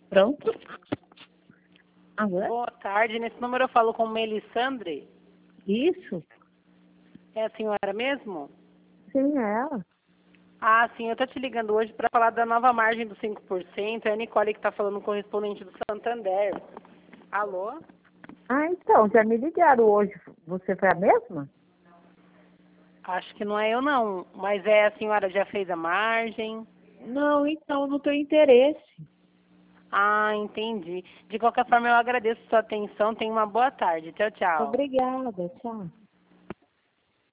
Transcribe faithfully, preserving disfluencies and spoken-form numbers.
Pronto? Agora? Boa tarde. Nesse número eu falo com Melissandre. Isso? É a senhora mesmo? Sim, é ela. Ah, sim. Eu tô te ligando hoje para falar da nova margem do cinco por cento. É a Nicole que tá falando, correspondente do Santander. Alô? Ah, então, já me ligaram hoje. Você foi a mesma? Acho que não é eu, não. Mas é, a senhora já fez a margem? Não, então, não tenho interesse. Ah, entendi. De qualquer forma, eu agradeço a sua atenção. Tenha uma boa tarde. Tchau, tchau. Obrigada, tchau.